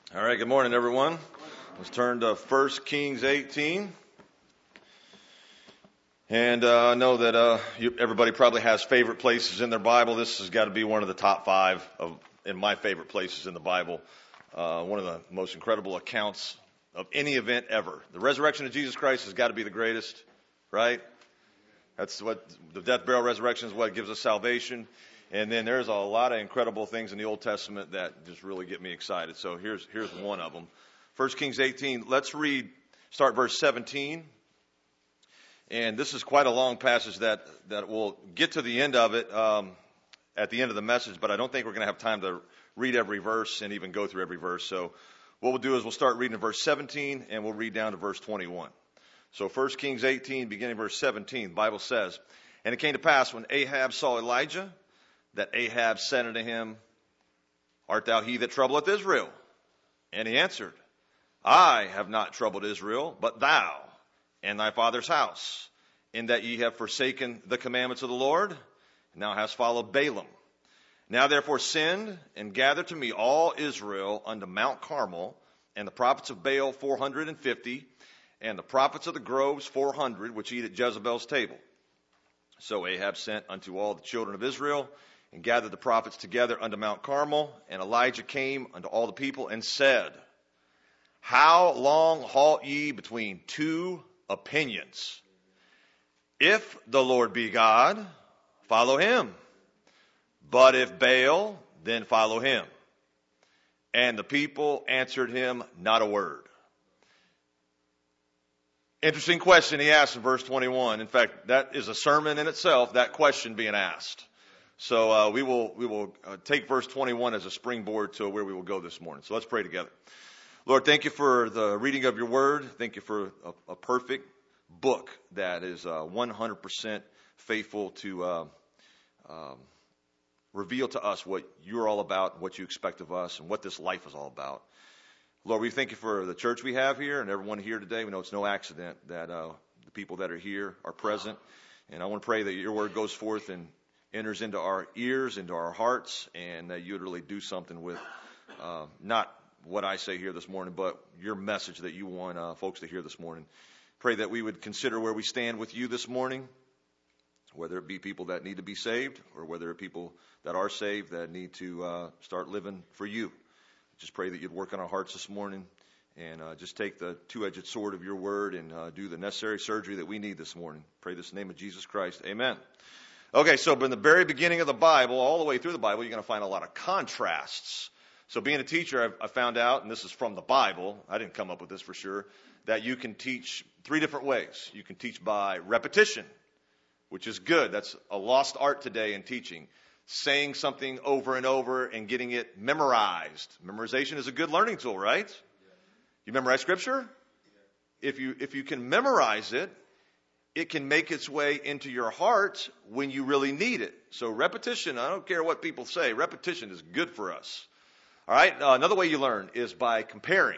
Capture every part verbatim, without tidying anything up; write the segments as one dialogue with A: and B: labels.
A: All right, good morning, everyone. Let's turn to First Kings eighteen. And uh, I know that uh, you, everybody probably has favorite places in their Bible. This has got to be one of the top five of in my favorite places in the Bible. Uh, one of the most incredible accounts of any event ever. The resurrection of Jesus Christ has got to be the greatest, right? That's what the death, burial, resurrection is what gives us salvation. And then there's a lot of incredible things in the Old Testament that just really get me excited. So here's here's one of them. First Kings eighteen. Let's read, start verse seventeen. And this is quite a long passage that, that we'll get to the end of it um, at the end of the message, but I don't think we're going to have time to read every verse and even go through every verse. So what we'll do is we'll start reading in verse seventeen and we'll read down to verse twenty-one. So First Kings eighteen, beginning verse seventeen, the Bible says, "And it came to pass when Ahab saw Elijah, that Ahab said unto him, Art thou he that troubleth Israel? And he answered, I have not troubled Israel, but thou and thy father's house, in that ye have forsaken the commandments of the Lord, and thou hast followed Balaam. Now therefore send and gather to me all Israel unto Mount Carmel, and the prophets of Baal four hundred and fifty, and the prophets of the groves four hundred, which eat at Jezebel's table. So Ahab sent unto all the children of Israel, and gathered the prophets together unto Mount Carmel. And Elijah came unto all the people and said, How long halt ye between two opinions? If the Lord be God, follow him. But if Baal, then follow him. And the people answered him not a word." Interesting question he asked in verse twenty-one. In fact, that is a sermon in itself, that question being asked. So uh, we will we will uh, take verse twenty-one as a springboard to where we will go this morning. So let's pray together. Lord, thank you for the reading of your word. Thank you for a, a perfect book that is uh, one hundred percent faithful to uh, um, reveal to us what you're all about, what you expect of us, and what this life is all about. Lord, we thank you for the church we have here and everyone here today. We know it's no accident that uh, the people that are here are present. And I want to pray that your word goes forth and enters into our ears, into our hearts, and that you would really do something with uh, not what I say here this morning, but your message that you want uh, folks to hear this morning. Pray that we would consider where we stand with you this morning, whether it be people that need to be saved or whether it be people that are saved that need to uh, start living for you. Just pray that you'd work on our hearts this morning and uh, just take the two-edged sword of your word and uh, do the necessary surgery that we need this morning. Pray this in the name of Jesus Christ. Amen. Okay, so in the very beginning of the Bible, all the way through the Bible, you're going to find a lot of contrasts. So being a teacher, I found out, and this is from the Bible, I didn't come up with this for sure, that you can teach three different ways. You can teach by repetition, which is good. That's a lost art today in teaching. Saying something over and over and getting it memorized. Memorization is a good learning tool, right? You memorize scripture? If you if you can memorize it, it can make its way into your heart when you really need it. So repetition, I don't care what people say, repetition is good for us. All right, uh, another way you learn is by comparing.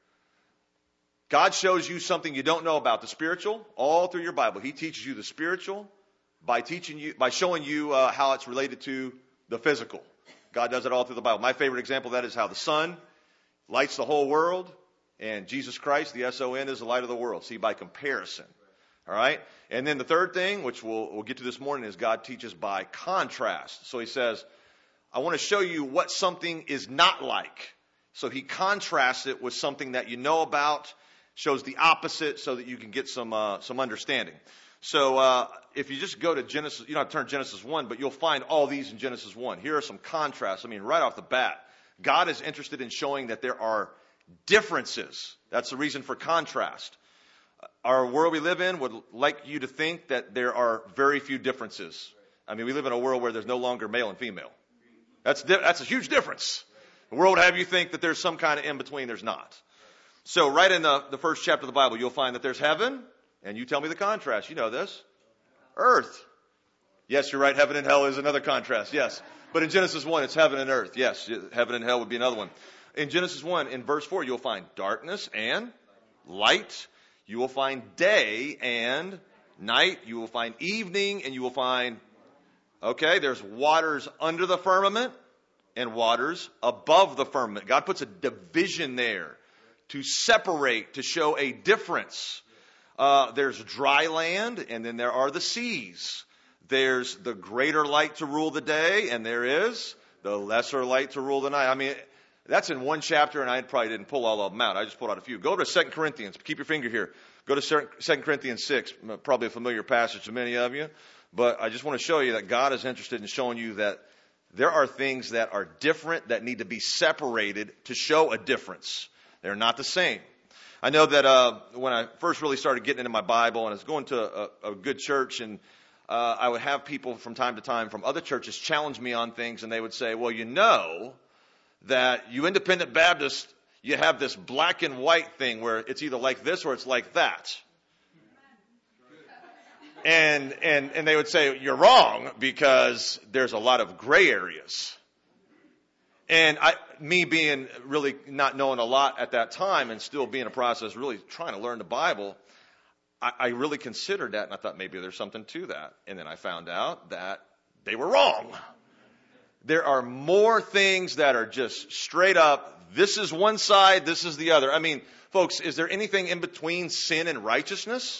A: God shows you something you don't know about the spiritual all through your Bible. He teaches you the spiritual by teaching you, by showing you uh, how it's related to the physical. God does it all through the Bible. My favorite example of that is how the sun lights the whole world, and Jesus Christ, the S O N, is the light of the world. See, by comparison. All right? And then the third thing, which we'll, we'll get to this morning, is God teaches by contrast. So he says, I want to show you what something is not like. So he contrasts it with something that you know about, shows the opposite so that you can get some uh, some understanding. So uh, if you just go to Genesis, you don't have to turn to Genesis one, but you'll find all these in Genesis one. Here are some contrasts. I mean, right off the bat, God is interested in showing that there are differences. That's the reason for contrast. Our world we live in would like you to think that there are very few differences. I mean, we live in a world where there's no longer male and female. That's di- that's a huge difference. The world would have you think that there's some kind of in between. There's not. So right in the, the first chapter of the Bible, you'll find that there's heaven. And you tell me the contrast. You know this. Earth. Yes, you're right. Heaven and hell is another contrast. Yes. But in Genesis one, it's heaven and earth. Yes. Heaven and hell would be another one. In Genesis one, in verse four, you'll find darkness and light. You will find day and night. You will find evening and you will find, okay, there's waters under the firmament. and waters above the firmament. God puts a division there to separate, to show a difference. Uh, there's dry land, and then there are the seas. There's the greater light to rule the day, and there is the lesser light to rule the night. I mean, that's in one chapter, and I probably didn't pull all of them out. I just pulled out a few. Go to Second Corinthians. Keep your finger here. Go to Second Corinthians six, probably a familiar passage to many of you. But I just want to show you that God is interested in showing you that there are things that are different that need to be separated to show a difference. They're not the same. I know that uh, when I first really started getting into my Bible and I was going to a, a good church, and uh, I would have people from time to time from other churches challenge me on things, and they would say, well, you know that you independent Baptists, you have this black and white thing where it's either like this or it's like that. And, and, and they would say, you're wrong because there's a lot of gray areas. And I, me being really not knowing a lot at that time and still being in a process really trying to learn the Bible, I, I really considered that, and I thought maybe there's something to that. And then I found out that they were wrong. There are more things that are just straight up, this is one side, this is the other. I mean, folks, is there anything in between sin and righteousness?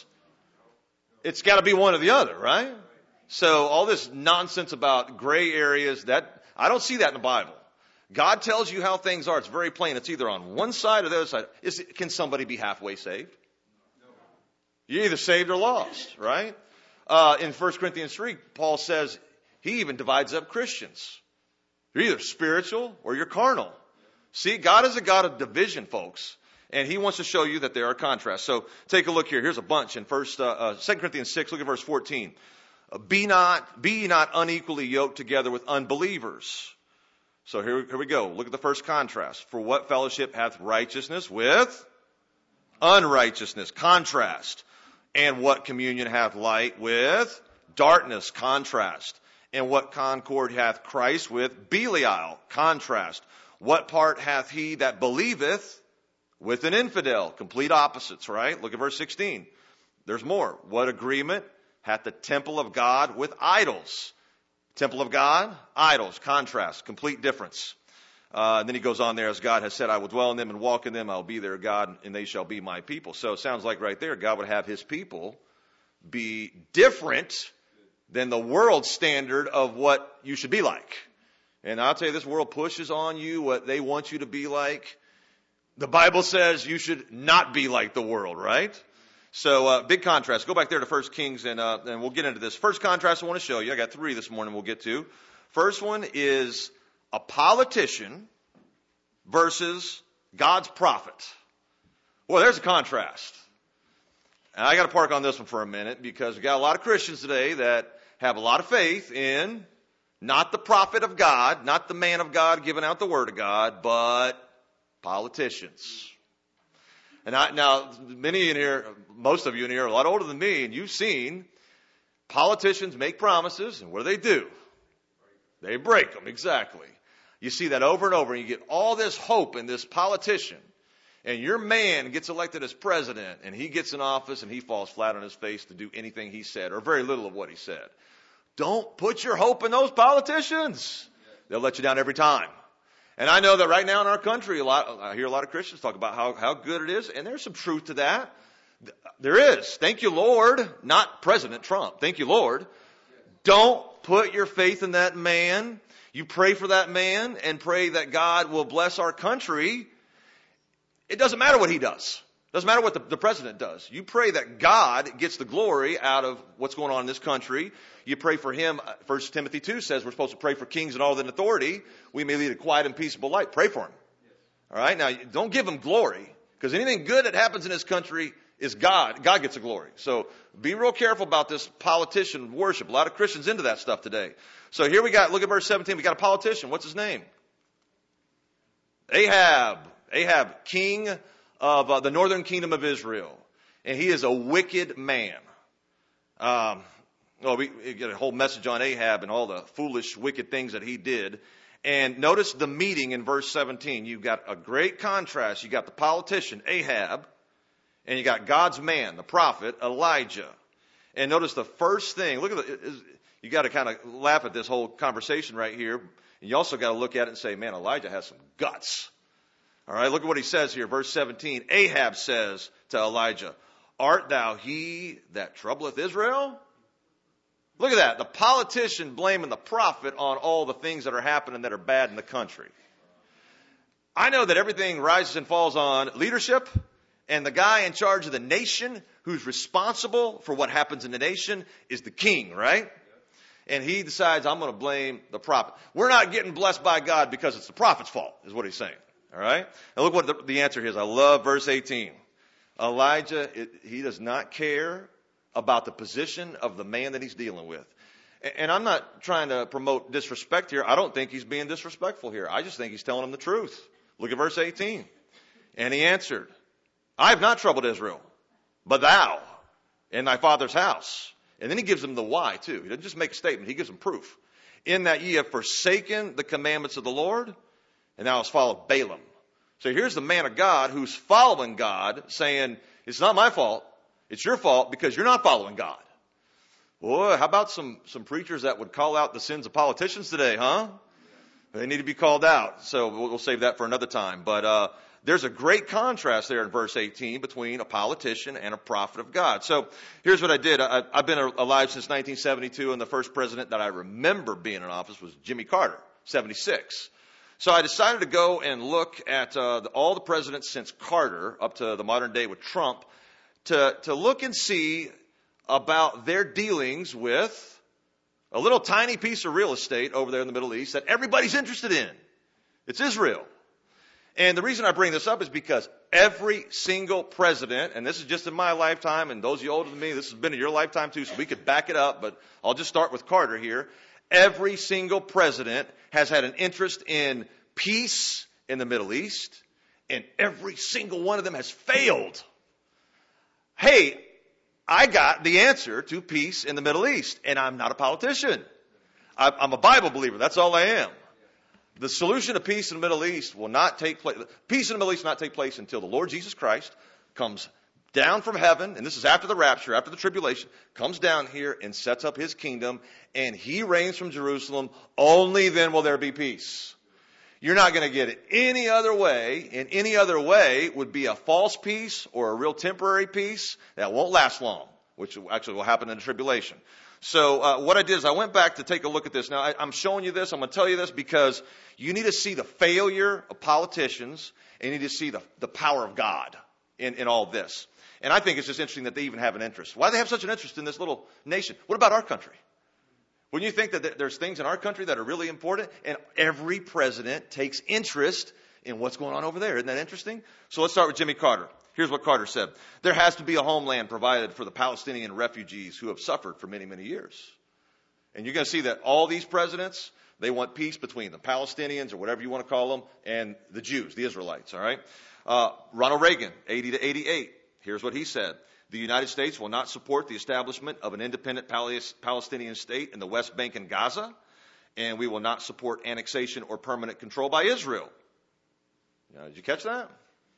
A: It's got to be one or the other, right? So all this nonsense about gray areas, that I don't see that in the Bible. God tells you how things are. It's very plain. It's either on one side or the other side. Is, can somebody be halfway saved? You're either saved or lost, right? Uh, in First Corinthians three, Paul says he even divides up Christians. You're either spiritual or you're carnal. See, God is a God of division, folks. And he wants to show you that there are contrasts. So take a look here. Here's a bunch in First, uh, uh, Second Corinthians six. Look at verse fourteen. Uh, be not, be ye not unequally yoked together with unbelievers. So here, here we go. Look at the first contrast. For what fellowship hath righteousness with unrighteousness? Contrast. And what communion hath light with darkness? Contrast. And what concord hath Christ with Belial? Contrast. What part hath he that believeth with an infidel? Complete opposites, right? Look at verse sixteen. There's more. What agreement hath the temple of God with idols? Temple of God, idols, contrast, complete difference. Uh, and then he goes on there, as God has said, I will dwell in them and walk in them. I will be their God, and they shall be my people. So it sounds like right there, God would have his people be different than the world standard of what you should be like. And I'll tell you, this world pushes on you what they want you to be like. The Bible says you should not be like the world, right? So, uh, big contrast. Go back there to First Kings, and, uh, and we'll get into this. First contrast I want to show you. I got three this morning we'll get to. First one is a politician versus God's prophet. Well, there's a contrast. And I got to park on this one for a minute because we got a lot of Christians today that have a lot of faith in not the prophet of God, not the man of God giving out the word of God, but politicians. And I, now, many of you in here, most of you in here are a lot older than me, and you've seen politicians make promises, and what do they do? They break them, exactly. You see that over and over, and you get all this hope in this politician, and your man gets elected as president, and he gets in office, and he falls flat on his face to do anything he said, or very little of what he said. Don't put your hope in those politicians. They'll let you down every time. And I know that right now in our country, a lot, I hear a lot of Christians talk about how, how good it is, and there's some truth to that. There is. Thank you, Lord. Not President Trump. Thank you, Lord. Don't put your faith in that man. You pray for that man and pray that God will bless our country. It doesn't matter what he does. It doesn't matter what the, the president does. You pray that God gets the glory out of what's going on in this country. You pray for him. First Timothy two says we're supposed to pray for kings and all in authority. We may lead a quiet and peaceable life. Pray for him. All right? Now, don't give him glory, because anything good that happens in this country is God. God gets the glory. So be real careful about this politician worship. A lot of Christians into that stuff today. So here we got, look at verse seventeen. We got a politician. What's his name? Ahab. Ahab, king of uh, the northern kingdom of Israel. And he is a wicked man. Um, well, we, we get a whole message on Ahab and all the foolish, wicked things that he did. And notice the meeting in verse seventeen. You've got a great contrast. You got the politician, Ahab, and you got God's man, the prophet, Elijah. And notice the first thing. Look at the, you got to kind of laugh at this whole conversation right here. And you also got to look at it and say, man, Elijah has some guts. All right, look at what he says here, verse seventeen. Ahab says to Elijah, art thou he that troubleth Israel? Look at that. The politician blaming the prophet on all the things that are happening that are bad in the country. I know that everything rises and falls on leadership, and the guy in charge of the nation who's responsible for what happens in the nation is the king, right? And he decides, I'm going to blame the prophet. We're not getting blessed by God because it's the prophet's fault, is what he's saying. All right? Now look what the, the answer is. I love verse eighteen. Elijah, it, he does not care about the position of the man that he's dealing with. And, and I'm not trying to promote disrespect here. I don't think he's being disrespectful here. I just think he's telling him the truth. Look at verse eighteen. And he answered, I have not troubled Israel, but thou and thy father's house. And then he gives them the why too. He doesn't just make a statement. He gives them proof. In that ye have forsaken the commandments of the Lord, and thou hast followed Balaam. So here's the man of God who's following God, saying, it's not my fault. It's your fault because you're not following God. Boy, how about some, some preachers that would call out the sins of politicians today, huh? They need to be called out. So we'll, we'll save that for another time. But uh, there's a great contrast there in verse eighteen between a politician and a prophet of God. So here's what I did. I, I've been alive since nineteen seventy-two, and the first president that I remember being in office was Jimmy Carter, seventy-six. So I decided to go and look at uh, the, all the presidents since Carter up to the modern day with Trump to, to look and see about their dealings with a little tiny piece of real estate over there in the Middle East that everybody's interested in. It's Israel. And the reason I bring this up is because every single president, and this is just in my lifetime, and those of you older than me, this has been in your lifetime too, so we could back it up, but I'll just start with Carter here. Every single president has had an interest in peace in the Middle East, and every single one of them has failed. Hey, I got the answer to peace in the Middle East, and I'm not a politician. I'm a Bible believer. That's all I am. The solution to peace in the Middle East will not take place. Peace in the Middle East will not take place until the Lord Jesus Christ comes down from heaven, and this is after the rapture, after the tribulation, comes down here and sets up his kingdom, and he reigns from Jerusalem. Only then will there be peace. You're not going to get it any other way, and any other way would be a false peace or a real temporary peace that won't last long, which actually will happen in the tribulation. So uh, what I did is I went back to take a look at this. Now, I, I'm showing you this. I'm going to tell you this because you need to see the failure of politicians, and you need to see the, the power of God in, in all this. And I think it's just interesting that they even have an interest. Why do they have such an interest in this little nation? What about our country? Wouldn't you think that there's things in our country that are really important? And every president takes interest in what's going on over there. Isn't that interesting? So let's start with Jimmy Carter. Here's what Carter said. There has to be a homeland provided for the Palestinian refugees who have suffered for many, many years. And you're going to see that all these presidents, they want peace between the Palestinians, or whatever you want to call them, and the Jews, the Israelites, all right? Uh, Ronald Reagan, eighty to eighty-eight. Here's what he said. The United States will not support the establishment of an independent Palestinian state in the West Bank and Gaza, and we will not support annexation or permanent control by Israel. Now, did you catch that?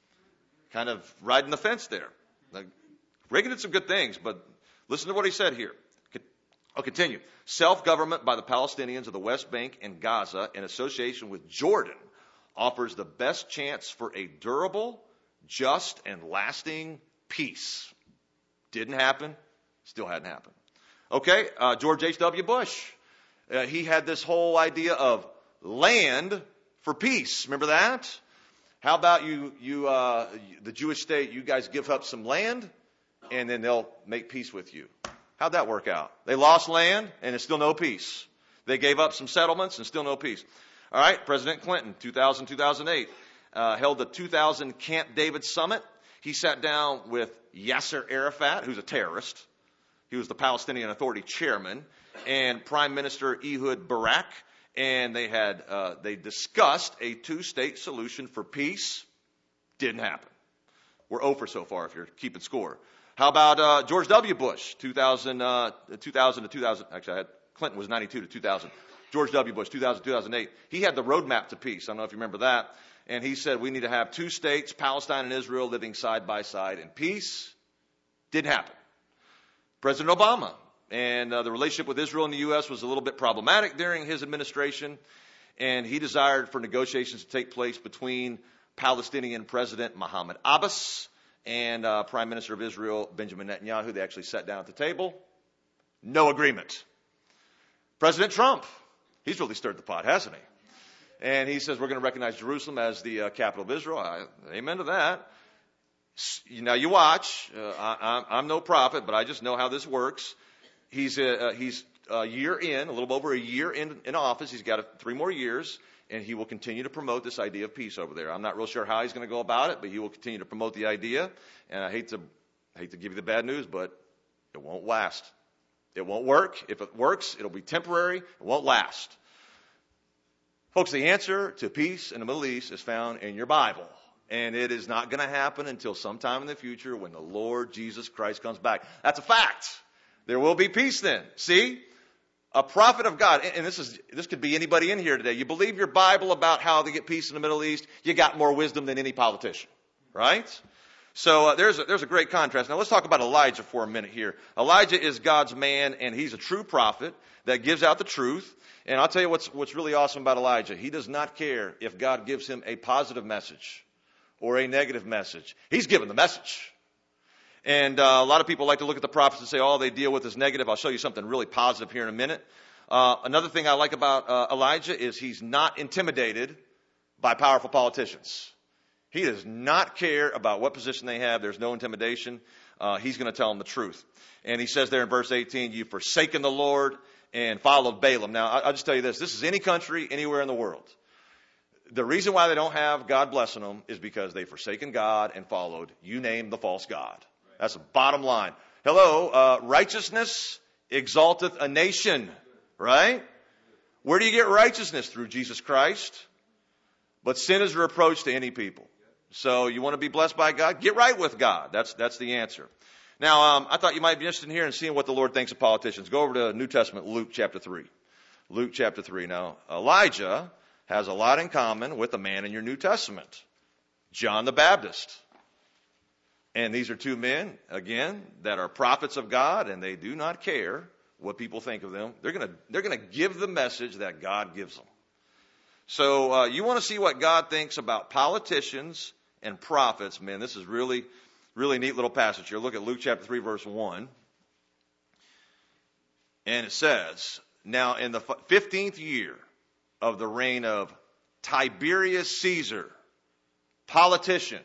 A: Kind of riding the fence there. Now, Reagan did some good things, but listen to what he said here. I'll continue. Self-government by the Palestinians of the West Bank and Gaza in association with Jordan offers the best chance for a durable, just, and lasting peace. Didn't happen. Still hadn't happened. Okay, uh, George H W. Bush. Uh, he had this whole idea of land for peace. Remember that? How about you, you, uh, the Jewish state, you guys give up some land, and then they'll make peace with you. How'd that work out? They lost land, and there's still no peace. They gave up some settlements, and still no peace. All right, President Clinton, two thousand, two thousand eight, uh, held the two thousand Camp David Summit. He sat down with Yasser Arafat, who's a terrorist. He was the Palestinian Authority chairman, and Prime Minister Ehud Barak. And they had uh, they discussed a two-state solution for peace. Didn't happen. We're over so far if you're keeping score. How about uh, George W. Bush, two thousand, uh, two thousand to two thousand? Actually, I had Clinton was ninety-two to two thousand. George W. Bush, two thousand, two thousand eight. He had the roadmap to peace. I don't know if you remember that. And he said we need to have two states, Palestine and Israel, living side by side in peace. Didn't happen. President Obama. And uh, the relationship with Israel and the U S was a little bit problematic during his administration. and he desired for negotiations to take place between Palestinian President Mahmoud Abbas and uh, Prime Minister of Israel Benjamin Netanyahu. They actually sat down at the table. No agreement. President Trump, he's really stirred the pot, hasn't he? And he says we're going to recognize Jerusalem as the uh, capital of Israel. I, amen to that. Now you watch. Uh, I, I'm no prophet, but I just know how this works. He's a, uh, he's a year in, a little over a year in, in office. He's got a, three more years, and he will continue to promote this idea of peace over there. I'm not real sure how he's going to go about it, but he will continue to promote the idea. And I hate to I hate to give you the bad news, but it won't last. It won't work. If it works, it'll be temporary. It won't last. Folks, the answer to peace in the Middle East is found in your Bible. And it is not going to happen until sometime in the future when the Lord Jesus Christ comes back. That's a fact. There will be peace then. See? A prophet of God, and this is this could be anybody in here today. You believe your Bible about how to get peace in the Middle East, you got more wisdom than any politician. Right? So uh, there's, a, there's a great contrast. Now let's talk about Elijah for a minute here. Elijah is God's man, and he's a true prophet that gives out the truth. And I'll tell you what's, what's really awesome about Elijah. He does not care if God gives him a positive message or a negative message. He's given the message. And uh, a lot of people like to look at the prophets and say, all they deal with is negative. I'll show you something really positive here in a minute. Uh, another thing I like about uh, Elijah is he's not intimidated by powerful politicians. He does not care about what position they have. There's no intimidation. Uh, he's going to tell them the truth. And he says there in verse eighteen, you've forsaken the Lord and followed Balaam. Now, I'll just tell you this. This is any country, anywhere in the world. The reason why they don't have God blessing them is because they've forsaken God and followed, you name the false god. That's the bottom line. Hello, uh, righteousness exalteth a nation, right? Where do you get righteousness? Through Jesus Christ. But sin is a reproach to any people. So you want to be blessed by God? Get right with God. That's, that's the answer. Now, um, I thought you might be interested in here and seeing what the Lord thinks of politicians. Go over to New Testament, Luke chapter three. Luke chapter three. Now, Elijah has a lot in common with a man in your New Testament, John the Baptist. And these are two men, again, that are prophets of God, and they do not care what people think of them. They're going to they're going to give the message that God gives them. So uh, you want to see what God thinks about politicians and prophets. Man, this is really, really neat little passage here. Look at Luke chapter three, verse one. And it says, now in the fifteenth year of the reign of Tiberius Caesar, politician,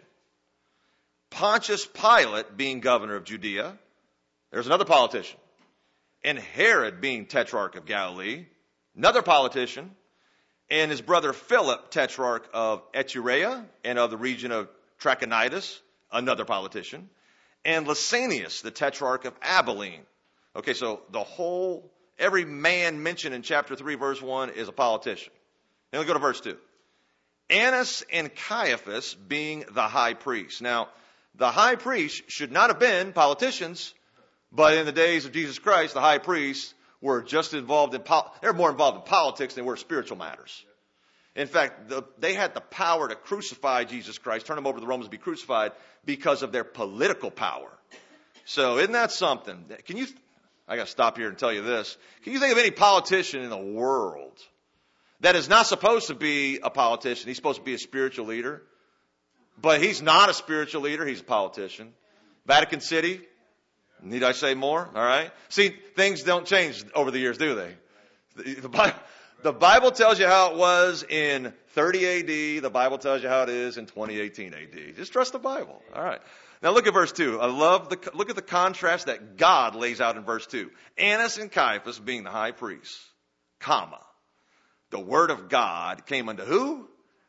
A: Pontius Pilate being governor of Judea, there's another politician, and Herod being tetrarch of Galilee, another politician, and his brother Philip, tetrarch of Iturea and of the region of Trachonitis, another politician, and Lysanias, the tetrarch of Abilene. Okay, so the whole, every man mentioned in chapter three, verse one is a politician. Then we go to verse two. Annas and Caiaphas being the high priest. Now, the high priest should not have been politicians, but in the days of Jesus Christ, the high priests were just involved in, pol- they were more involved in politics than they were spiritual matters. In fact, the, they had the power to crucify Jesus Christ, turn him over to the Romans to be crucified because of their political power. So isn't that something? Can you, I got to stop here and tell you this. Can you think of any politician in the world that is not supposed to be a politician? He's supposed to be a spiritual leader. But he's not a spiritual leader. He's a politician. Vatican City. Need I say more? All right. See, things don't change over the years, do they? The, the, Bible, the Bible tells you how it was in thirty A D. The Bible tells you how it is in twenty eighteen A D. Just trust the Bible. All right. Now look at verse two. I love the, look at the contrast that God lays out in verse two. Annas and Caiaphas being the high priests, comma. The word of God came unto who?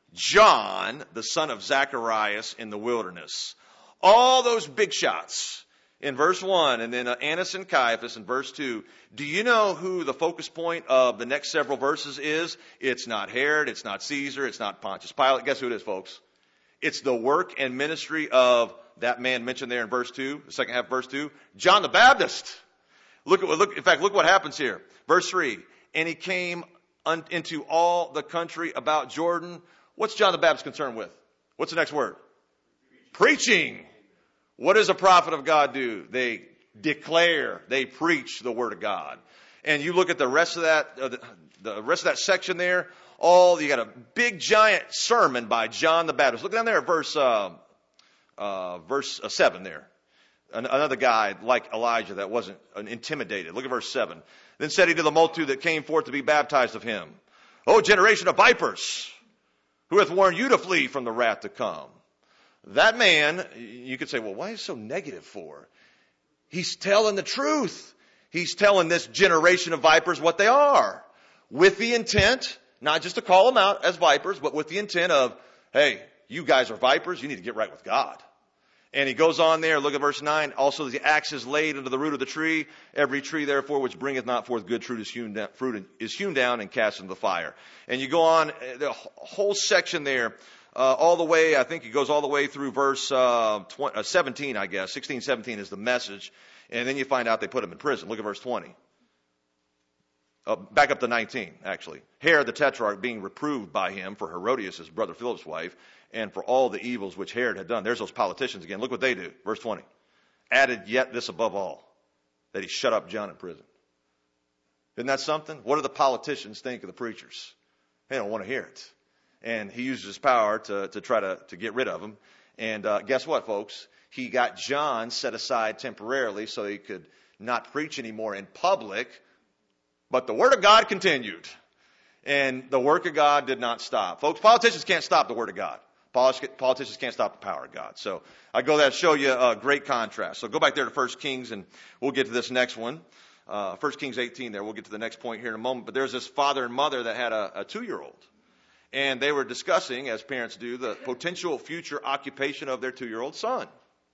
A: John, the son of Zacharias in the wilderness. All those big shots in verse one, and then uh, Annas and Caiaphas in verse two. Do you know who the focus point of the next several verses is? It's not Herod, it's not Caesar, it's not Pontius Pilate. Guess who it is, folks? It's the work and ministry of that man mentioned there in verse two, the second half of verse two, John the Baptist. Look at what, look, in fact, look what happens here. Verse three, and he came un, into all the country about Jordan. What's John the Baptist concerned with? What's the next word? Preaching. Preaching. What does a prophet of God do? They declare, they preach the word of God. And you look at the rest of that, uh, the, the rest of that section there, all, you got a big giant sermon by John the Baptist. Look down there at verse, uh, uh, verse uh, seven there. An- another guy like Elijah that wasn't uh, intimidated. Look at verse seven. Then said he to the multitude that came forth to be baptized of him, O generation of vipers, who hath warned you to flee from the wrath to come? That man, you could say, well, why is he so negative for? He's telling the truth. He's telling this generation of vipers what they are, with the intent, not just to call them out as vipers, but with the intent of, hey, you guys are vipers, you need to get right with God. And he goes on there, look at verse nine. Also the axe is laid under the root of the tree. Every tree, therefore, which bringeth not forth good fruit is hewn down, fruit is hewn down and cast into the fire. And you go on, the whole section there, uh, all the way, I think it goes all the way through verse uh, twenty, uh, seventeen, I guess. sixteen, seventeen is the message. And then you find out they put him in prison. Look at verse twenty. Uh, back up to nineteen, actually. Herod the Tetrarch being reproved by him for Herodias, his brother Philip's wife, and for all the evils which Herod had done. There's those politicians again. Look what they do. Verse twenty. Added yet this above all, that he shut up John in prison. Isn't that something? What do the politicians think of the preachers? They don't want to hear it. And he uses his power to, to try to, to get rid of them. And uh, guess what, folks? He got John set aside temporarily so he could not preach anymore in public. But the word of God continued. And the work of God did not stop. Folks, politicians can't stop the word of God. Politicians can't stop the power of God. So I go there to show you a great contrast. So go back there to First Kings, and we'll get to this next one. Uh, First Kings eighteen there. We'll get to the next point here in a moment. But there's this father and mother that had a, a two-year-old. And they were discussing, as parents do, the potential future occupation of their two-year-old son.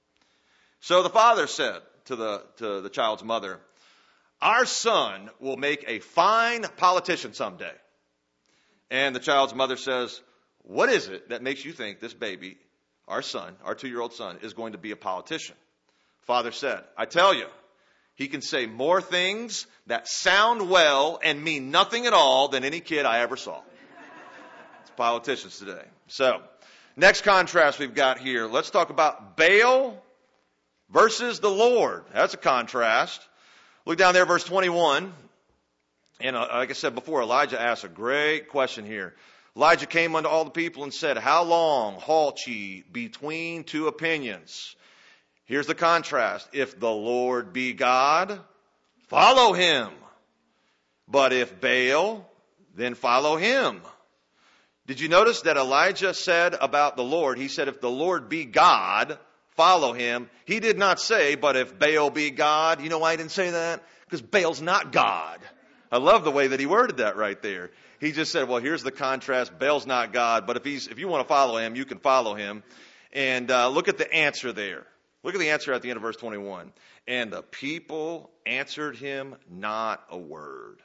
A: So the father said to the, to the child's mother, our son will make a fine politician someday. And the child's mother says, what is it that makes you think this baby, our son, our two-year-old son, is going to be a politician? Father said, I tell you, he can say more things that sound well and mean nothing at all than any kid I ever saw. It's politicians today. So, next contrast we've got here. Let's talk about Baal versus the Lord. That's a contrast. Look down there, verse twenty-one. And uh, like I said before, Elijah asked a great question here. Elijah came unto all the people and said, how long halt ye between two opinions? Here's the contrast. If the Lord be God, follow him. But if Baal, then follow him. Did you notice that Elijah said about the Lord, he said, if the Lord be God, follow him. He did not say, but if Baal be God. You know why he didn't say that? Because Baal's not God. I love the way that he worded that right there. He just said, well, here's the contrast. Baal's not God, but if he's, if you want to follow him, you can follow him. And uh, look at the answer there. Look at the answer at the end of verse twenty-one. And the people answered him not a word.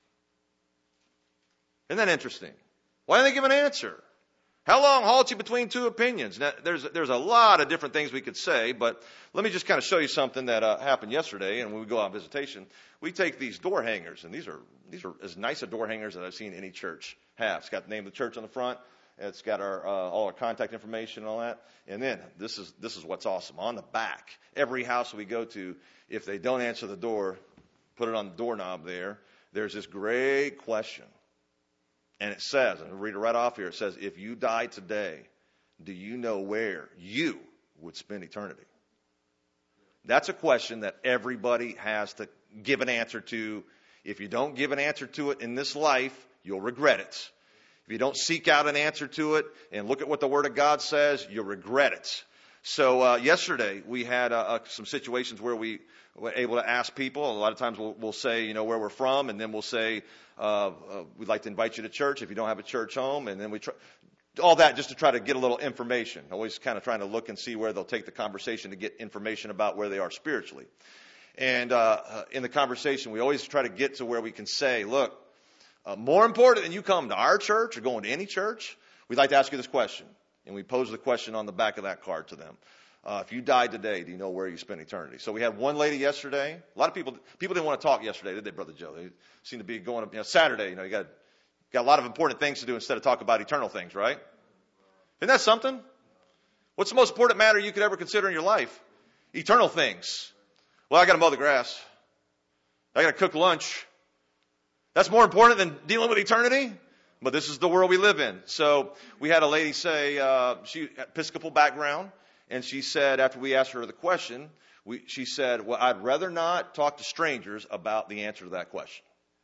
A: Isn't that interesting? Why didn't they give an answer? How long halt you between two opinions? Now, there's, there's a lot of different things we could say, but let me just kind of show you something that uh, happened yesterday. And when we go on visitation, we take these door hangers, and these are these are as nice a door hangers that I've seen any church have. It's got the name of the church on the front. It's got our uh, all our contact information and all that. And then this is this is what's awesome. On the back, every house we go to, if they don't answer the door, put it on the doorknob there. There's this great question. And it says, and I'll read it right off here, it says, if you die today, do you know where you would spend eternity? That's a question that everybody has to give an answer to. If you don't give an answer to it in this life, you'll regret it. If you don't seek out an answer to it and look at what the Word of God says, you'll regret it. So uh, yesterday we had uh, uh, some situations where we were able to ask people. A lot of times we'll, we'll say, you know, where we're from, and then we'll say, uh, uh, we'd like to invite you to church if you don't have a church home, and then we try all that just to try to get a little information. Always kind of trying to look and see where they'll take the conversation to get information about where they are spiritually. And uh, uh, in the conversation, we always try to get to where we can say, look, uh, more important than you come to our church or going to any church, we'd like to ask you this question. And we pose the question on the back of that card to them. Uh, if you died today, do you know where you spend eternity? So we had one lady yesterday. A lot of people, people didn't want to talk yesterday, did they, Brother Joe? They seemed to be going, you know, Saturday, you know, you got, got a lot of important things to do instead of talk about eternal things, right? Isn't that something? What's the most important matter you could ever consider in your life? Eternal things. Well, I got to mow the grass. I got to cook lunch. That's more important than dealing with eternity? But this is the world we live in. So we had a lady say, uh, she Episcopal background, and she said after we asked her the question, we, she said, well, I'd rather not talk to strangers about the answer to that question.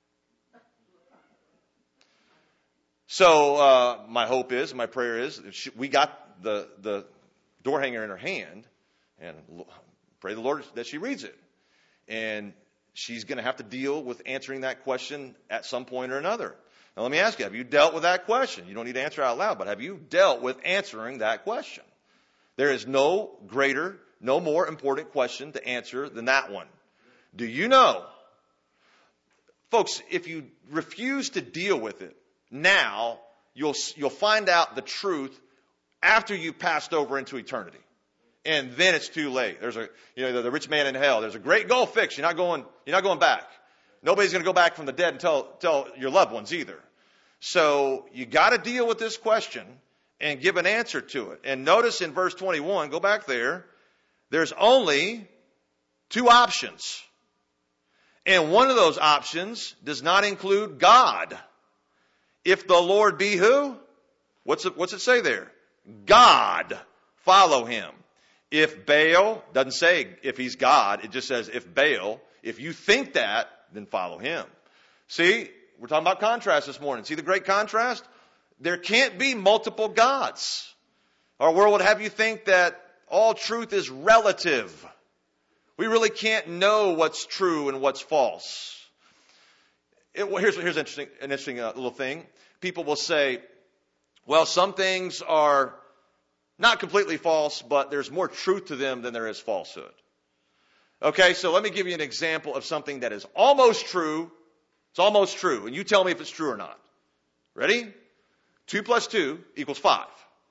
A: So uh, my hope is, my prayer is, she, we got the, the door hanger in her hand, and pray the Lord that she reads it. And she's going to have to deal with answering that question at some point or another. Now, let me ask you, have you dealt with that question? You don't need to answer out loud, but have you dealt with answering that question? There is no greater, no more important question to answer than that one. Do you know? Folks, if you refuse to deal with it now, you'll, you'll find out the truth after you've passed over into eternity. And then it's too late. There's a, you know, the, the rich man in hell. There's a great goal fixed. You're not going, you're not going back. Nobody's going to go back from the dead and tell, tell your loved ones either. So you got to deal with this question and give an answer to it. And notice in verse twenty-one, go back there, there's only two options. And one of those options does not include God. If the Lord be who? What's it, what's it say there? God. Follow him. If Baal, doesn't say if he's God, it just says if Baal, if you think that, then follow him. See, we're talking about contrast this morning. See the great contrast? There can't be multiple gods. Our world would have you think that all truth is relative. We really can't know what's true and what's false. It, well, here's, here's interesting, an interesting uh, little thing. People will say, well, some things are not completely false, but there's more truth to them than there is falsehood. Okay, so let me give you an example of something that is almost true. It's almost true, and you tell me if it's true or not. Ready? Two plus two equals five.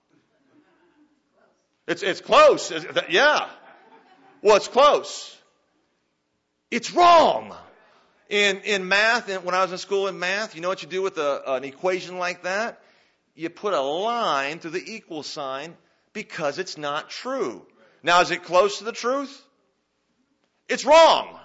A: It's, it's close. Yeah. Well, it's close. It's wrong. In, in math, and when I was in school in math, you know what you do with a, an equation like that? You put a line through the equal sign because it's not true. Now, is it close to the truth? It's wrong.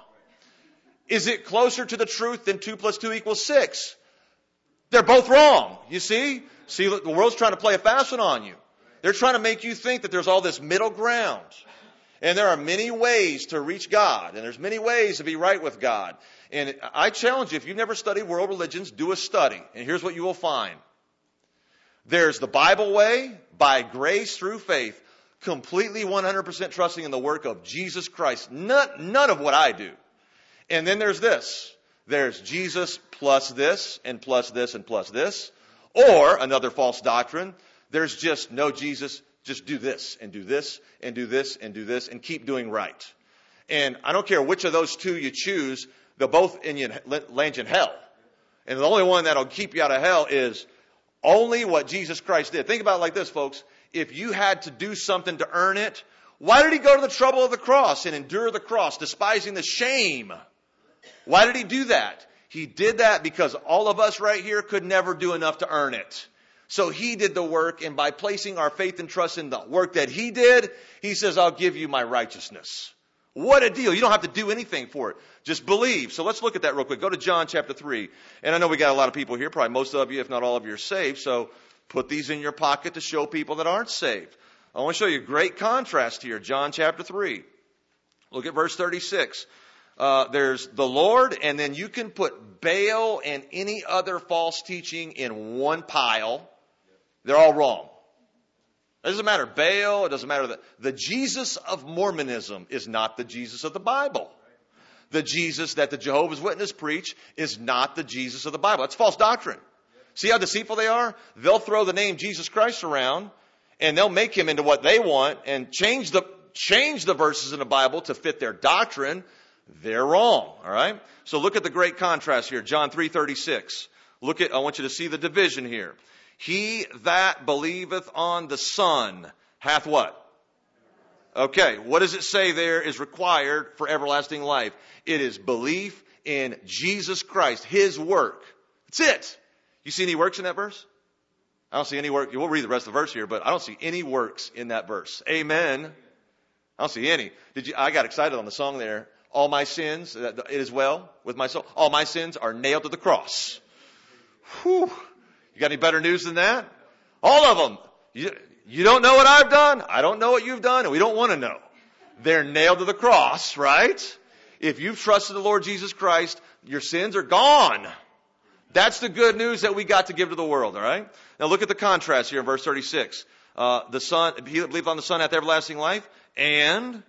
A: Is it closer to the truth than two plus two equals six? They're both wrong. You see? See, the world's trying to play a fast one on you. They're trying to make you think that there's all this middle ground. And there are many ways to reach God. And there's many ways to be right with God. And I challenge you, if you've never studied world religions, do a study. And here's what you will find. There's the Bible way, by grace through faith, completely one hundred percent trusting in the work of Jesus Christ. None, none of what I do. And then there's this. There's Jesus plus this and plus this and plus this. Or another false doctrine. There's just no Jesus. Just do this and do this and do this and do this and keep doing right. And I don't care which of those two you choose. They'll both in you, land you in hell. And the only one that'll keep you out of hell is only what Jesus Christ did. Think about it like this, folks. If you had to do something to earn it, why did he go to the trouble of the cross and endure the cross, despising the shame? Why did he do that? He did that because all of us right here could never do enough to earn it. So he did the work, and by placing our faith and trust in the work that he did, he says, I'll give you my righteousness. What a deal. You don't have to do anything for it. Just believe. So let's look at that real quick. Go to John chapter three. And I know we got a lot of people here. Probably most of you, if not all of you, are saved. So put these in your pocket to show people that aren't saved. I want to show you a great contrast here. John chapter three. Look at verse thirty-six. Uh, there's the Lord, and then you can put Baal and any other false teaching in one pile. They're all wrong. It doesn't matter Baal. It doesn't matter. The, the Jesus of Mormonism is not the Jesus of the Bible. The Jesus that the Jehovah's Witnesses preach is not the Jesus of the Bible. That's false doctrine. See how deceitful they are? They'll throw the name Jesus Christ around, and they'll make him into what they want and change the change the verses in the Bible to fit their doctrine. They're wrong. All right. So look at the great contrast here. John three thirty-six. Look at. I want you to see the division here. He that believeth on the Son hath what? Okay, what does it say there is required for everlasting life? It is belief in Jesus Christ, his work. That's it. You see any works in that verse? I don't see any work. We'll read the rest of the verse here, but I don't see any works in that verse. Amen. I don't see any. Did you? I got excited on the song there. All my sins, it is well with my soul. All my sins are nailed to the cross. Whew. You got any better news than that? All of them. You, you don't know what I've done. I don't know what you've done, and we don't want to know. They're nailed to the cross, right? If you've trusted the Lord Jesus Christ, your sins are gone. That's the good news that we got to give to the world, all right? Now look at the contrast here in verse thirty-six. Uh, the Son, he that believeth on the Son hath everlasting life, and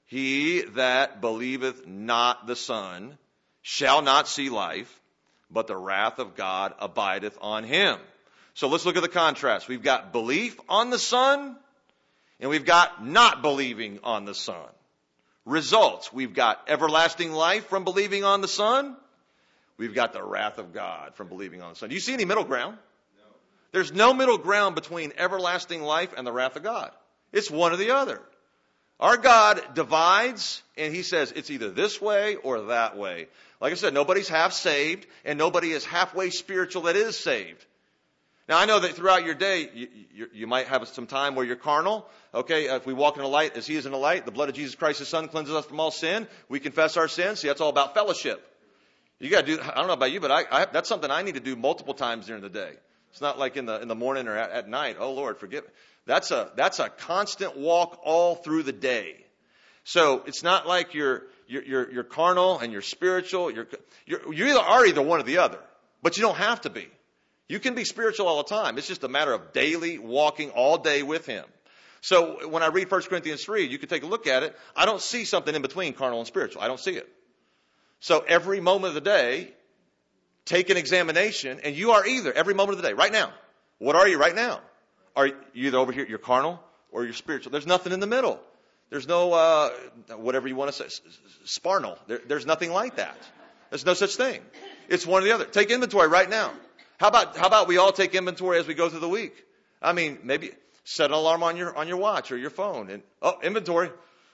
A: he that believeth not the Son shall not see life, but the wrath of God abideth on him. So let's look at the contrast. We've got belief on the Son, and we've got not believing on the Son. Results, we've got everlasting life from believing on the Son. We've got the wrath of God from believing on the Son. Do you see any middle ground? No. There's no middle ground between everlasting life and the wrath of God. It's one or the other. Our God divides, and he says it's either this way or that way. Like I said, nobody's half saved, and nobody is halfway spiritual that is saved. Now, I know that throughout your day, you, you, you might have some time where you're carnal. Okay, if we walk in the light as he is in the light, the blood of Jesus Christ, his Son, cleanses us from all sin. We confess our sins. See, that's all about fellowship. You got to do, I don't know about you, but I, I, that's something I need to do multiple times during the day. It's not like in the, in the morning or at, at night. Oh, Lord, forgive me. That's a, that's a constant walk all through the day. So it's not like you're, you're, you're, you're carnal and you're spiritual. You're, you're, you either are either one or the other, but you don't have to be. You can be spiritual all the time. It's just a matter of daily walking all day with him. So when I read First Corinthians three, you can take a look at it. I don't see something in between carnal and spiritual. I don't see it. So every moment of the day, take an examination, and you are either, every moment of the day, right now. What are you right now? Are you either over here, you're carnal, or you're spiritual? There's nothing in the middle. There's no, uh, whatever you want to say, sparnal. There, there's nothing like that. There's no such thing. It's one or the other. Take inventory right now. How about, how about we all take inventory as we go through the week? I mean, maybe set an alarm on your, on your watch or your phone, and, oh, inventory.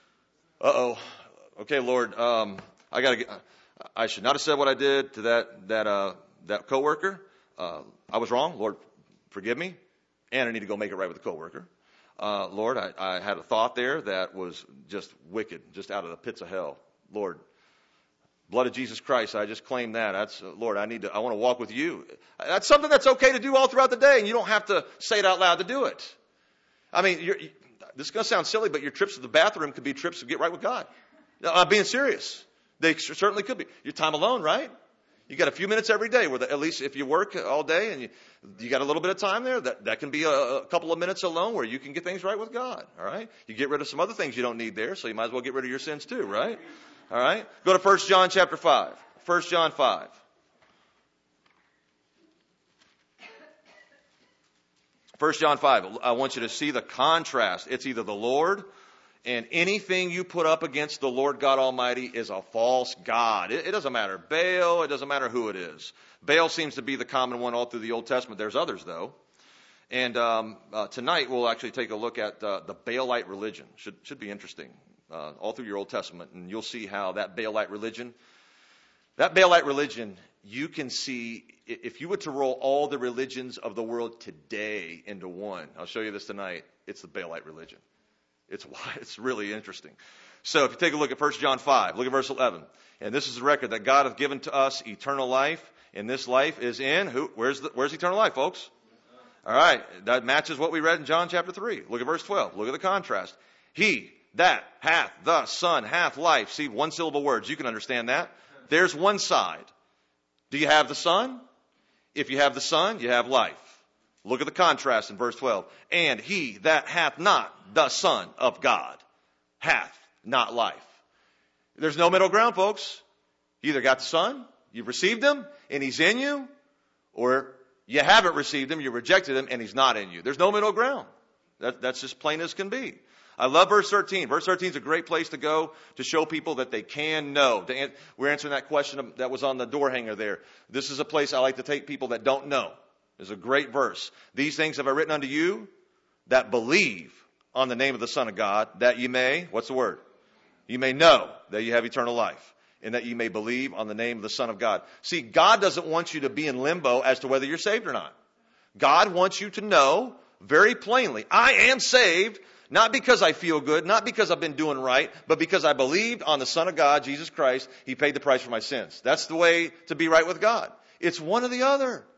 A: Uh-oh. Okay, Lord, um, I gotta get, I should not have said what I did to that that uh, that coworker. Uh, I was wrong. Lord, forgive me, and I need to go make it right with the coworker. Uh, Lord, I, I had a thought there that was just wicked, just out of the pits of hell. Lord, blood of Jesus Christ, I just claim that. That's uh, Lord, I need to. I want to walk with you. That's something that's okay to do all throughout the day, and you don't have to say it out loud to do it. I mean, you're, you, this is going to sound silly, but your trips to the bathroom could be trips to get right with God. No, I'm being serious. They certainly could be. Your time alone, right? You got a few minutes every day where the, at least if you work all day and you, you got a little bit of time there, that, that can be a, a couple of minutes alone where you can get things right with God. All right. You get rid of some other things you don't need there. So you might as well get rid of your sins too. Right. All right. Go to First John chapter five. First John five. First John five. I want you to see the contrast. It's either the Lord, and anything you put up against the Lord God Almighty is a false god. It, it doesn't matter Baal. It doesn't matter who it is. Baal seems to be the common one all through the Old Testament. There's others, though. And um, uh, tonight we'll actually take a look at uh, the Baalite religion. Should should be interesting uh, all through your Old Testament. And you'll see how that Baalite religion, that Baalite religion, you can see, if you were to roll all the religions of the world today into one, I'll show you this tonight, it's the Baalite religion. It's it's really interesting. So if you take a look at First John five, look at verse eleven. And this is the record that God hath given to us eternal life, and this life is in who? Where's the, where's eternal life, folks? All right, that matches what we read in John chapter three. Look at verse twelve. Look at the contrast. He that hath the Son hath life. See, one syllable words. You can understand that. There's one side. Do you have the Son? If you have the Son, you have life. Look at the contrast in verse twelve. And he that hath not the Son of God hath not life. There's no middle ground, folks. You either got the Son, you've received him, and he's in you, or you haven't received him, you rejected him, and he's not in you. There's no middle ground. That, that's just plain as can be. I love verse thirteen. Verse thirteen is a great place to go to show people that they can know. To an- we're answering that question that was on the door hanger there. This is a place I like to take people that don't know. It's a great verse. These things have I written unto you that believe on the name of the Son of God, that you may, what's the word? You may know that you have eternal life, and that you may believe on the name of the Son of God. See, God doesn't want you to be in limbo as to whether you're saved or not. God wants you to know very plainly, I am saved, not because I feel good, not because I've been doing right, but because I believed on the Son of God, Jesus Christ. He paid the price for my sins. That's the way to be right with God. It's one or the other.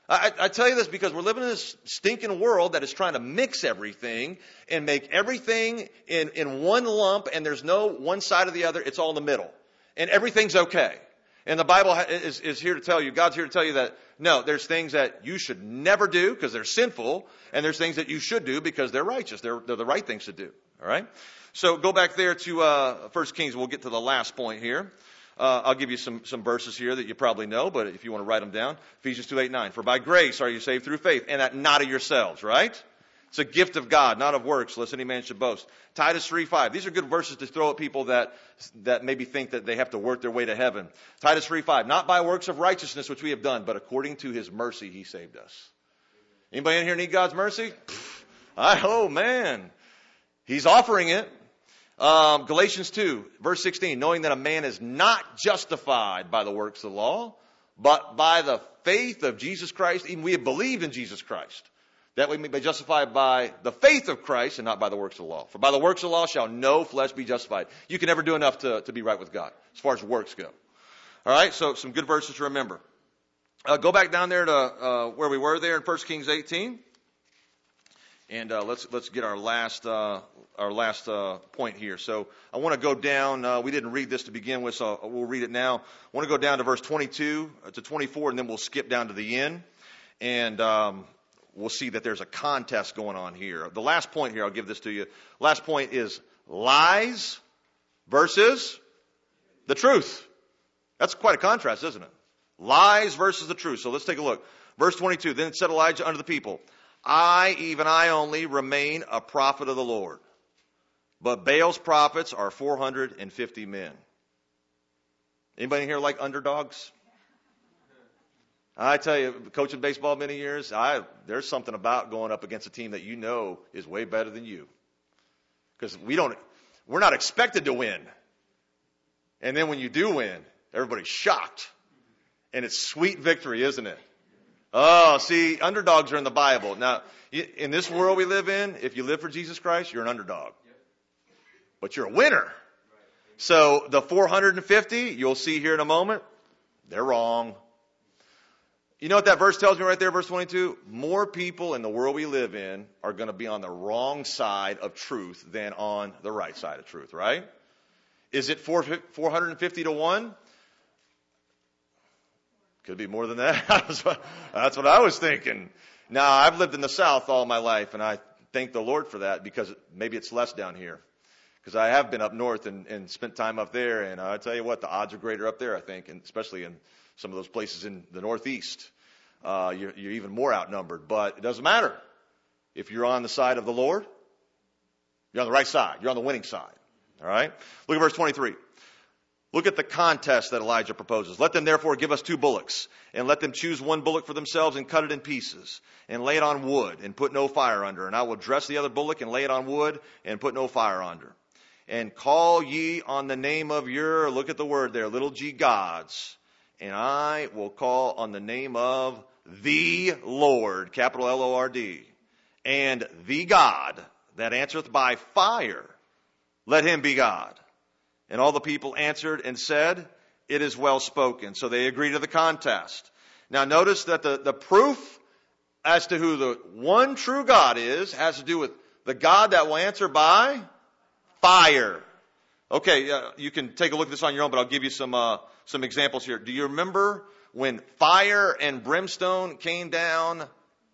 A: I, I tell you this because we're living in this stinking world that is trying to mix everything and make everything in, in one lump, and there's no one side or the other. It's all in the middle. And everything's okay. And the Bible is, is here to tell you, God's here to tell you that, no, there's things that you should never do because they're sinful, and there's things that you should do because they're righteous. They're, they're the right things to do. All right? So go back there to uh, First Kings. We'll get to the last point here. Uh, I'll give you some, some verses here that you probably know, but if you want to write them down, Ephesians two, eight, nine. For by grace are you saved through faith, and that not of yourselves, right? It's a gift of God, not of works, lest any man should boast. Titus three, five. These are good verses to throw at people that, that maybe think that they have to work their way to heaven. Titus three, five. Not by works of righteousness which we have done, but according to his mercy he saved us. Anybody in here need God's mercy? I, oh man. He's offering it. Um, Galatians two, verse sixteen, knowing that a man is not justified by the works of the law, but by the faith of Jesus Christ. Even we have believed in Jesus Christ, that we may be justified by the faith of Christ and not by the works of the law. For by the works of the law shall no flesh be justified. You can never do enough to, to be right with God as far as works go. All right, so some good verses to remember. Uh, go back down there to uh, where we were there in First Kings eighteen. And uh, let's let's get our last uh, our last uh, point here. So I want to go down. Uh, we didn't read this to begin with, so we'll read it now. I want to go down to verse twenty-two to twenty-four, and then we'll skip down to the end, and um, we'll see that there's a contest going on here. The last point here, I'll give this to you. Last point is lies versus the truth. That's quite a contrast, isn't it? Lies versus the truth. So let's take a look. Verse twenty-two. Then said Elijah unto the people, I, even I only, remain a prophet of the Lord. But Baal's prophets are four hundred fifty men. Anybody here like underdogs? I tell you, coaching baseball many years, I there's something about going up against a team that you know is way better than you. Because we don't, we're not expected to win. And then when you do win, everybody's shocked. And it's sweet victory, isn't it? Oh, see, underdogs are in the Bible. Now, in this world we live in, if you live for Jesus Christ, you're an underdog. But you're a winner. So the four hundred fifty, you'll see here in a moment, they're wrong. You know what that verse tells me right there, verse twenty-two? More people in the world we live in are going to be on the wrong side of truth than on the right side of truth, right? Is it four hundred fifty to one? Could be more than that. That's what I was thinking. Now, I've lived in the South all my life, and I thank the Lord for that because maybe it's less down here. Because I have been up north and, and spent time up there, and I tell you what, the odds are greater up there, I think, and especially in some of those places in the Northeast. Uh, you're, you're even more outnumbered, but it doesn't matter. If you're on the side of the Lord, you're on the right side. You're on the winning side. All right? Look at verse twenty-three. Look at the contest that Elijah proposes. Let them therefore give us two bullocks, and let them choose one bullock for themselves and cut it in pieces, and lay it on wood, and put no fire under. And I will dress the other bullock and lay it on wood, and put no fire under. And call ye on the name of your, look at the word there, little g gods, and I will call on the name of the Lord, capital L O R D, and the God that answereth by fire, let him be God. And all the people answered and said, it is well spoken. So they agreed to the contest. Now notice that the, the proof as to who the one true God is has to do with the God that will answer by fire. Okay, uh, you can take a look at this on your own, but I'll give you some uh, some examples here. Do you remember when fire and brimstone came down,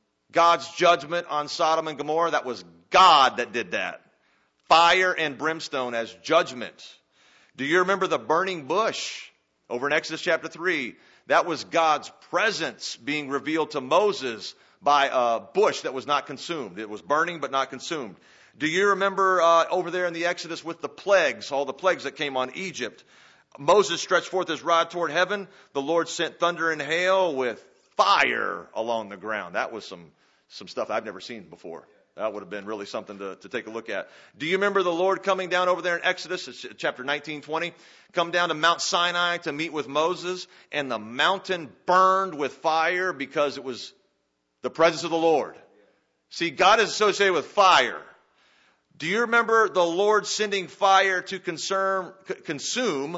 A: God's judgment on Sodom and Gomorrah? That was God that did that. Fire and brimstone as judgment. Do you remember the burning bush over in Exodus chapter three? That was God's presence being revealed to Moses by a bush that was not consumed. It was burning but not consumed. Do you remember uh, over there in the Exodus with the plagues, all the plagues that came on Egypt? Moses stretched forth his rod toward heaven. The Lord sent thunder and hail with fire along the ground. That was some, some stuff I've never seen before. That would have been really something to, to take a look at. Do you remember the Lord coming down over there in Exodus, it's chapter nineteen, twenty? Come down to Mount Sinai to meet with Moses, and the mountain burned with fire because it was the presence of the Lord. See, God is associated with fire. Do you remember the Lord sending fire to consume, consume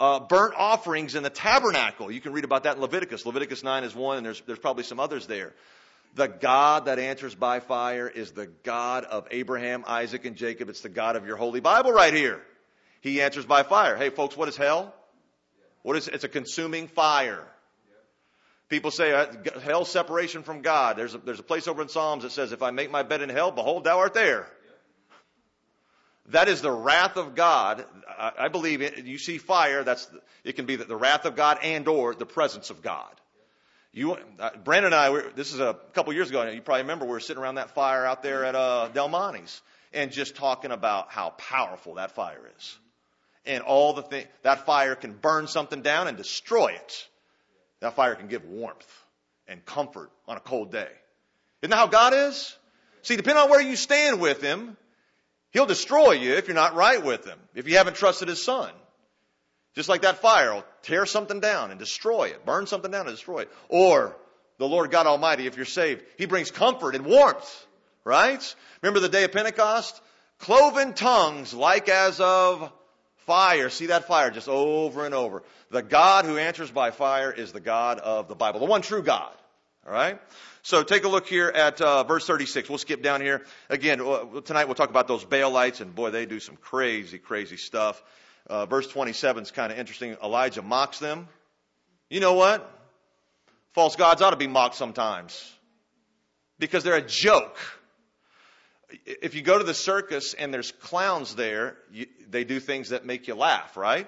A: uh, burnt offerings in the tabernacle. You can read about that in Leviticus. Leviticus nine is one, and there's, there's probably some others there. The God that answers by fire is the God of Abraham, Isaac, and Jacob. It's the God of your Holy Bible right here. He answers by fire. Hey, folks, what is hell? What is, it's a consuming fire. People say, uh, hell's separation from God. There's a, there's a place over in Psalms that says, if I make my bed in hell, behold, thou art there. That is the wrath of God. I, I believe it, you see fire, that's it can be the, the wrath of God and or the presence of God. You, uh, Brandon and I, we, this is a couple years ago, you probably remember we were sitting around that fire out there at uh, Del Monte's and just talking about how powerful that fire is. And all the thing, that fire can burn something down and destroy it. That fire can give warmth and comfort on a cold day. Isn't that how God is? See, depending on where you stand with him, he'll destroy you if you're not right with him, if you haven't trusted his son. Just like that fire will tear something down and destroy it, burn something down and destroy it. Or the Lord God Almighty, if you're saved, he brings comfort and warmth, right? Remember the day of Pentecost? Cloven tongues like as of fire. See that fire just over and over. The God who answers by fire is the God of the Bible, the one true God. All right? So take a look here at uh, verse thirty-six. We'll skip down here. Again, uh, tonight we'll talk about those Baalites, and boy, they do some crazy, crazy stuff. Uh, verse twenty-seven is kind of interesting. Elijah mocks them. You know what? False gods ought to be mocked sometimes because they're a joke. If you go to the circus and there's clowns there, you, they do things that make you laugh, right?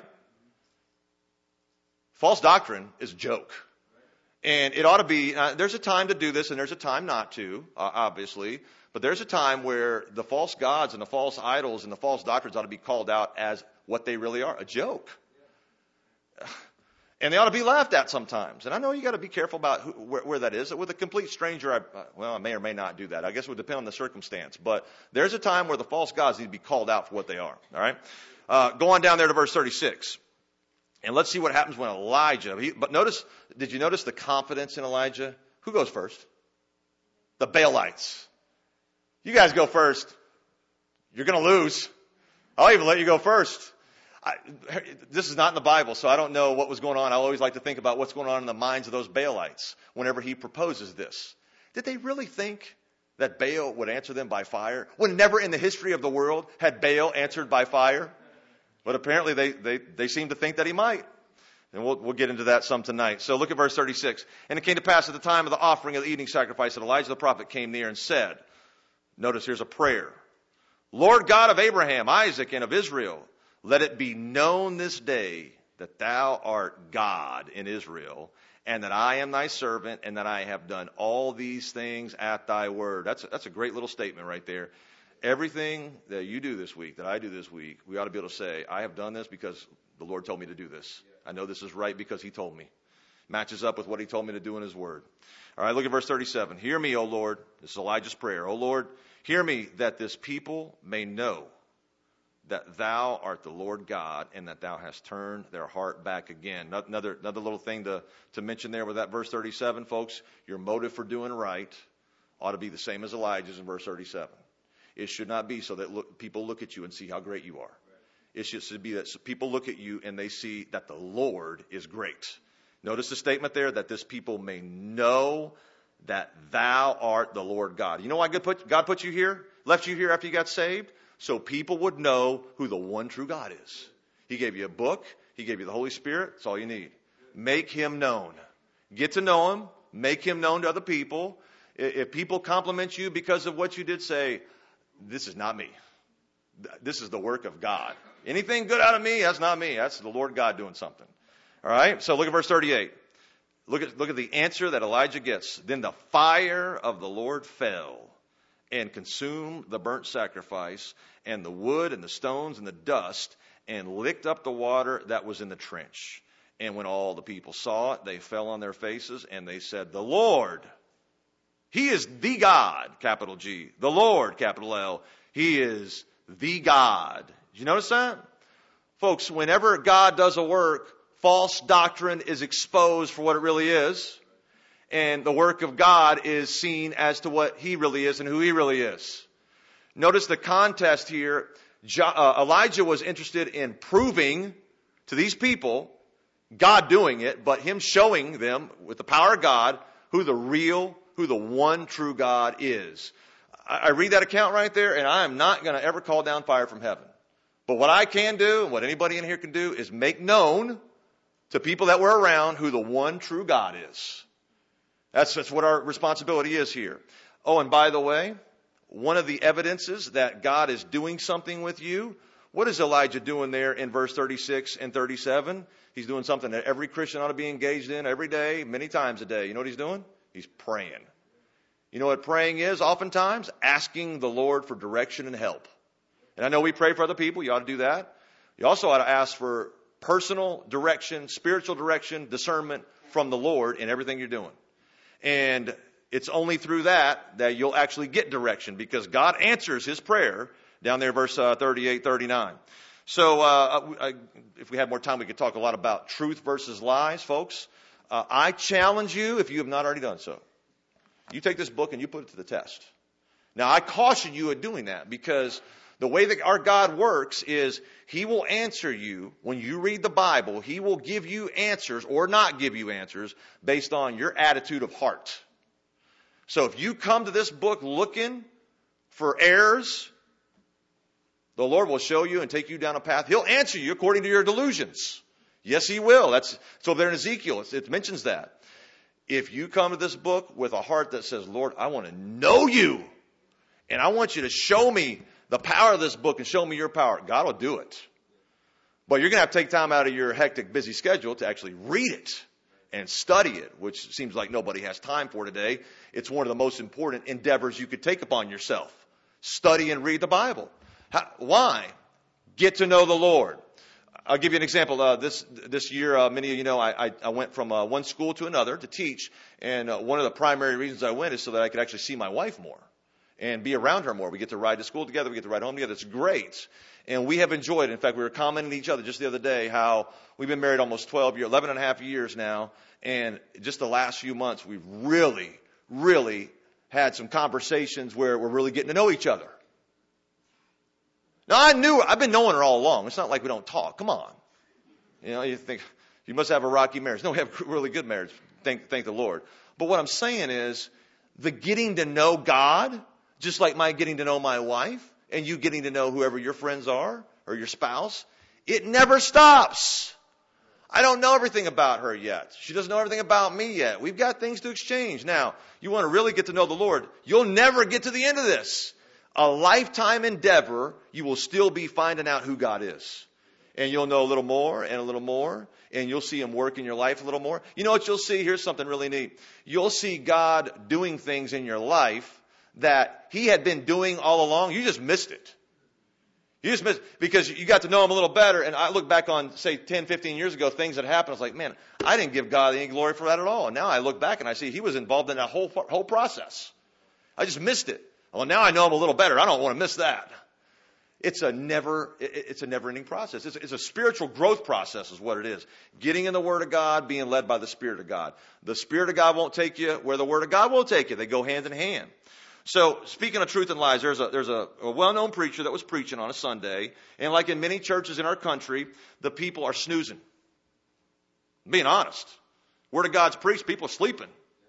A: False doctrine is a joke. And it ought to be, uh, there's a time to do this and there's a time not to, uh, obviously. But there's a time where the false gods and the false idols and the false doctrines ought to be called out as what they really are, a joke. And they ought to be laughed at sometimes. And I know you got to be careful about who, where, where that is. With a complete stranger, I, well, I may or may not do that. I guess it would depend on the circumstance. But there's a time where the false gods need to be called out for what they are. All right? Uh, go on down there to verse thirty-six. And let's see what happens when Elijah, he, but notice, did you notice the confidence in Elijah? Who goes first? The Baalites. You guys go first. You're going to lose. I'll even let you go first. I, this is not in the Bible, so I don't know what was going on. I always like to think about what's going on in the minds of those Baalites whenever he proposes this. Did they really think that Baal would answer them by fire? When never in the history of the world had Baal answered by fire? But apparently they, they, they seem to think that he might. And we'll, we'll get into that some tonight. So look at verse thirty-six. And it came to pass at the time of the offering of the evening sacrifice that Elijah the prophet came near and said, notice here's a prayer. Lord God of Abraham, Isaac, and of Israel, let it be known this day that thou art God in Israel, and that I am thy servant, and that I have done all these things at thy word. That's a, that's a great little statement right there. Everything that you do this week, that I do this week, we ought to be able to say, I have done this because the Lord told me to do this. I know this is right because he told me. Matches up with what he told me to do in his word. All right, look at verse thirty-seven. Hear me, O Lord. This is Elijah's prayer. O Lord, hear me that this people may know that thou art the Lord God and that thou hast turned their heart back again. Another, another little thing to, to mention there with that verse thirty-seven, folks. Your motive for doing right ought to be the same as Elijah's in verse thirty-seven. It should not be so that look, people look at you and see how great you are. It should be that people look at you and they see that the Lord is great. Notice the statement there, that this people may know that thou art the Lord God. You know why God put, God put you here, left you here after you got saved? So people would know who the one true God is. He gave you a book. He gave you the Holy Spirit. That's all you need. Make him known. Get to know him. Make him known to other people. If people compliment you because of what you did, say, this is not me. This is the work of God. Anything good out of me, that's not me. That's the Lord God doing something. All right. So look at verse thirty-eight. Look at, look at the answer that Elijah gets. Then the fire of the Lord fell and consumed the burnt sacrifice and the wood and the stones and the dust and licked up the water that was in the trench. And when all the people saw it, they fell on their faces and they said, the Lord, he is the God, capital G. The Lord, capital L. He is the God. Did you notice that? Folks, whenever God does a work, false doctrine is exposed for what it really is. And the work of God is seen as to what he really is and who he really is. Notice the contest here. Elijah was interested in proving to these people, God doing it, but him showing them with the power of God who the real, who the one true God is. I, I read that account right there, and I am not going to ever call down fire from heaven. But what I can do, and what anybody in here can do, is make known to people that were around who the one true God is. That's, that's what our responsibility is here. Oh, and by the way, one of the evidences that God is doing something with you, what is Elijah doing there in verse thirty-six and thirty-seven? He's doing something that every Christian ought to be engaged in every day, many times a day. You know what he's doing? He's praying. You know what praying is? Oftentimes, asking the Lord for direction and help. And I know we pray for other people. You ought to do that. You also ought to ask for personal direction, spiritual direction, discernment from the Lord in everything you're doing. And it's only through that that you'll actually get direction, because God answers his prayer down there, verse uh, thirty-eight, thirty-nine. So uh, I, if we had more time, we could talk a lot about truth versus lies, folks. Uh, I challenge you, if you have not already done so, you take this book and you put it to the test. Now, I caution you at doing that, because the way that our God works is he will answer you when you read the Bible. He will give you answers or not give you answers based on your attitude of heart. So if you come to this book looking for errors, the Lord will show you and take you down a path. He'll answer you according to your delusions. Yes, he will. That's so there in Ezekiel, it, it mentions that. If you come to this book with a heart that says, Lord, I want to know you, and I want you to show me the power of this book and show me your power, God will do it. But you're going to have to take time out of your hectic, busy schedule to actually read it and study it, which seems like nobody has time for today. It's one of the most important endeavors you could take upon yourself. Study and read the Bible. How, why? Get to know the Lord. I'll give you an example. Uh, this this year, uh, many of you know, I, I, I went from uh, one school to another to teach. And uh, one of the primary reasons I went is so that I could actually see my wife more and be around her more. We get to ride to school together. We get to ride home together. It's great. And we have enjoyed it. In fact, we were commenting to each other just the other day how we've been married almost twelve years, eleven and a half years now. And just the last few months, we've really, really had some conversations where we're really getting to know each other. Now, I knew, I've been knowing her all along. It's not like we don't talk. Come on. You know, you think, you must have a rocky marriage. No, we have a really good marriage. Thank, thank the Lord. But what I'm saying is, the getting to know God, just like my getting to know my wife, and you getting to know whoever your friends are, or your spouse, it never stops. I don't know everything about her yet. She doesn't know everything about me yet. We've got things to exchange. Now, you want to really get to know the Lord, you'll never get to the end of this. A lifetime endeavor, you will still be finding out who God is. And you'll know a little more and a little more, and you'll see him work in your life a little more. You know what you'll see? Here's something really neat. You'll see God doing things in your life that he had been doing all along. You just missed it. You just missed it because you got to know him a little better. And I look back on, say, ten, fifteen years ago, things that happened. I was like, man, I didn't give God any glory for that at all. And now I look back and I see he was involved in that whole, whole process. I just missed it. Well, now I know him a little better. I don't want to miss that. It's a never, it's a never-ending process. It's, it's a spiritual growth process is what it is. Getting in the Word of God, being led by the Spirit of God. The Spirit of God won't take you where the Word of God will take you. They go hand in hand. So, speaking of truth and lies, there's a, there's a, a well-known preacher that was preaching on a Sunday. And like in many churches in our country, the people are snoozing. Being honest. Word of God's preached, people are sleeping.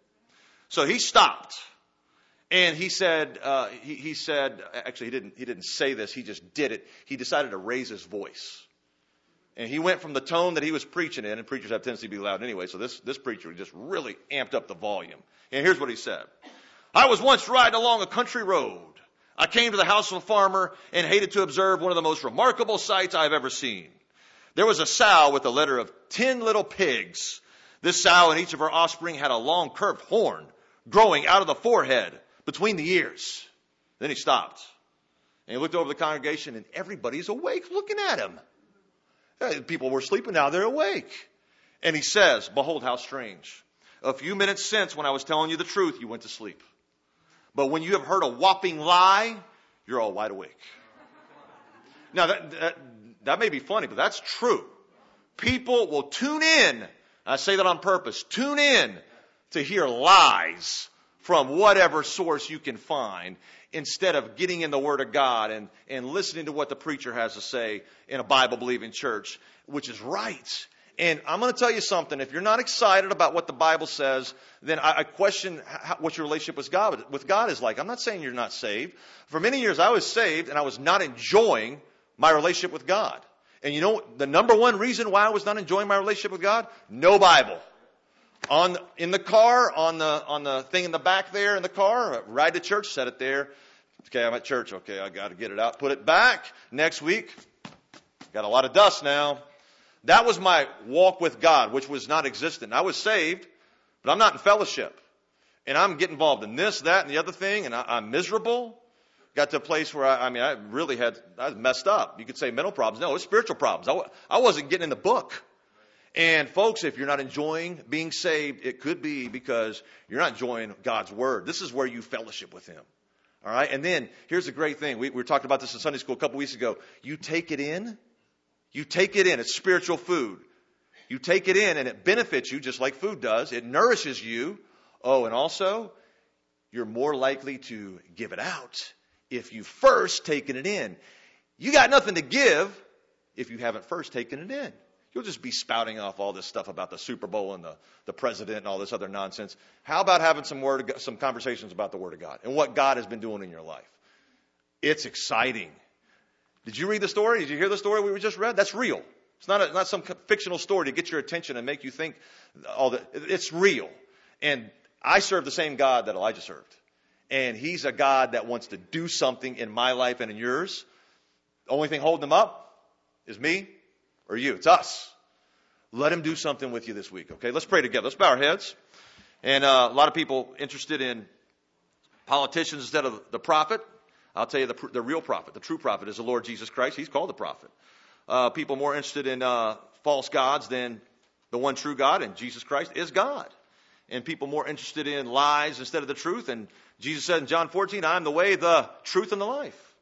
A: So he stopped. And he said, uh, he, he said, actually he didn't, he didn't say this, he just did it. He decided to raise his voice. And he went from the tone that he was preaching in, and preachers have a tendency to be loud anyway, so this, this preacher just really amped up the volume. And here's what he said. I was once riding along a country road. I came to the house of a farmer and hated to observe one of the most remarkable sights I've ever seen. There was a sow with a litter of ten little pigs. This sow and each of her offspring had a long curved horn growing out of the forehead between the ears. Then he stopped. And he looked over the congregation, and everybody's awake looking at him. People were sleeping, now they're awake. And he says, behold how strange. A few minutes since, when I was telling you the truth, you went to sleep. But when you have heard a whopping lie, you're all wide awake. Now, that, that, that may be funny, but that's true. People will tune in. I say that on purpose. Tune in to hear lies from whatever source you can find. instead of getting in the Word of God and, and listening to what the preacher has to say in a Bible-believing church, which is right. And I'm going to tell you something. If you're not excited about what the Bible says, then I, I question how, what your relationship with God, with God is like. I'm not saying you're not saved. For many years, I was saved, and I was not enjoying my relationship with God. And you know the number one reason why I was not enjoying my relationship with God? No Bible. On in the car, on the on the thing in the back there in the car, ride to church, set it there. Okay, I'm at church. Okay, I got to get it out, put it back. Next week, got a lot of dust now. That was my walk with God, which was not existent. I was saved, but I'm not in fellowship. And I'm getting involved in this, that, and the other thing, and I, I'm miserable. Got to a place where, I, I mean, I really had, I was messed up. You could say mental problems. No, it was spiritual problems. I, I wasn't getting in the book. And folks, if you're not enjoying being saved, it could be because you're not enjoying God's Word. This is where you fellowship with Him. All right? And then, here's the great thing. We, we were talking about this in Sunday school a couple weeks ago. You take it in. You take it in. It's spiritual food. You take it in and it benefits you just like food does. It nourishes you. Oh, and also, you're more likely to give it out if you first taken it in. You got nothing to give if you haven't first taken it in. You'll just be spouting off all this stuff about the Super Bowl and the, the president and all this other nonsense. How about having some word of God, some conversations about the Word of God and what God has been doing in your life? It's exciting. Did you read the story? Did you hear the story we just read? That's real. It's not a, not some fictional story to get your attention and make you think all that. It's real. And I serve the same God that Elijah served. And He's a God that wants to do something in my life and in yours. The only thing holding Him up is me or you. It's us. Let Him do something with you this week. Okay, let's pray together. Let's bow our heads. And uh, a lot of people interested in politicians instead of the prophet. I'll tell you the, the real prophet, the true prophet is the Lord Jesus Christ. He's called the prophet. Uh, people more interested in uh, false gods than the one true God, and Jesus Christ is God. And people more interested in lies instead of the truth. And Jesus said in John fourteen, I am the way, the truth, and the life.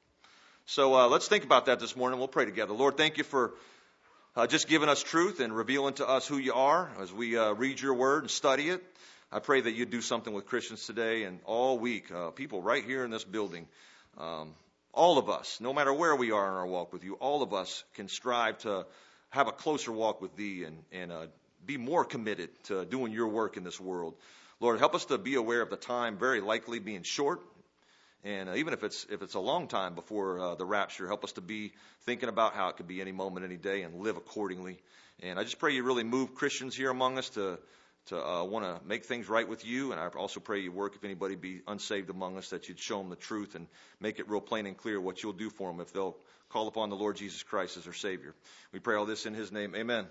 A: So uh, let's think about that this morning. We'll pray together. Lord, thank you for uh, just giving us truth and revealing to us who you are as we uh, read your word and study it. I pray that you do something with Christians today and all week. Uh, people right here in this building. Um, all of us, no matter where we are in our walk with you, all of us can strive to have a closer walk with thee and, and uh, be more committed to doing your work in this world. Lord, help us to be aware of the time very likely being short. And uh, even if it's if it's a long time before uh, the rapture, help us to be thinking about how it could be any moment, any day, and live accordingly. And I just pray you really move Christians here among us to to uh, want to make things right with you. And I also pray you work, if anybody be unsaved among us, that you'd show them the truth and make it real plain and clear what you'll do for them if they'll call upon the Lord Jesus Christ as their Savior. We pray all this in His name. Amen.